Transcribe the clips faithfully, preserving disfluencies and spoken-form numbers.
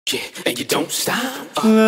Yeah, and you don't stop.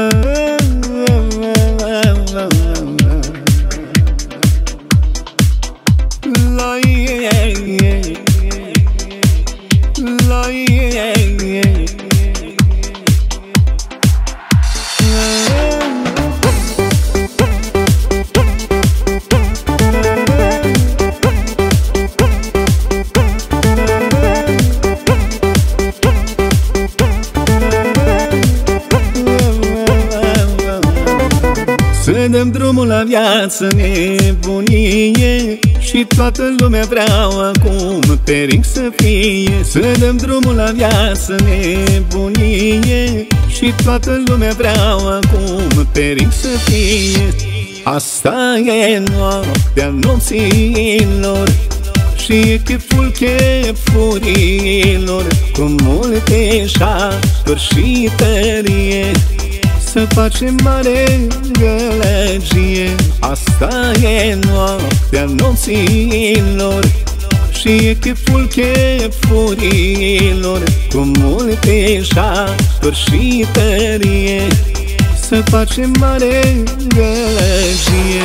Să dăm drumul la viață, nebunie, și toată lumea vreau acum peric să fie. Să dăm drumul la viață, nebunie, și toată lumea vreau acum peric să fie. Asta e noaptea nopților și e cheful chefurilor, cu multe șaturi și tărie, să facem mare gălăgie. Asta e noaptea nopților și e cheful chefurilor, cu multe șaturi și tărie, să facem mare gălăgie.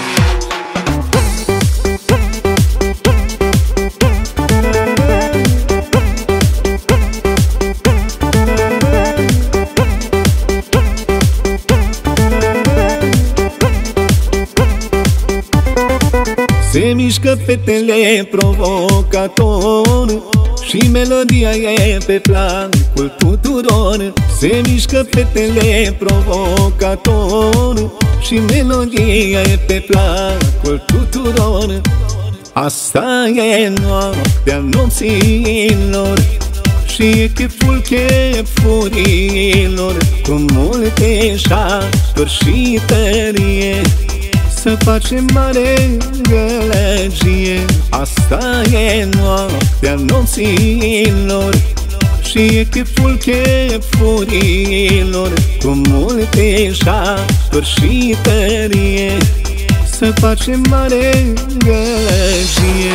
Se mișcă fetele provocator și melodia e pe placul tuturor. Se mișcă fetele provocator și melodia e pe placul tuturor. Asta e noaptea nopților și e cheful chefurilor, cu multe șaturi și tărie, să facem mare gălăgie. Asta e noaptea nopților și e cheful chefurilor, cu multe șaturi și tărie, să facem mare gălăgie.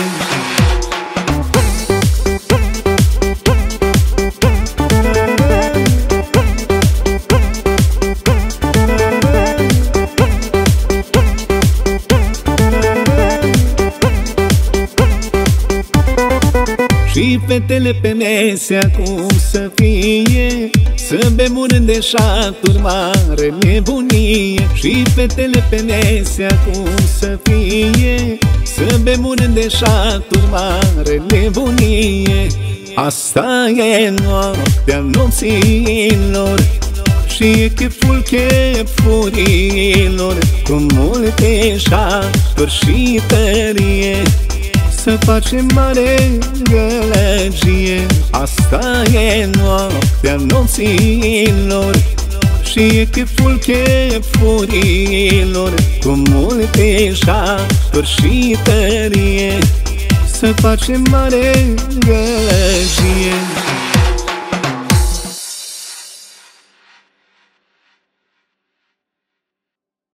Și fetele pe mese acum să fie, să bem un rând de șaturi, mare nebunie. Și fetele pe mese acum să fie, să bem un rând de șaturi, mare nebunie. Asta e noaptea nopților și e cheful chefurilor, cu multe șaturi și tărie, să facem mare gălăgie. Asta e noaptea nopților și e cheful chefurilor, cu multe șaturi și tărie, să facem mare gălăgie.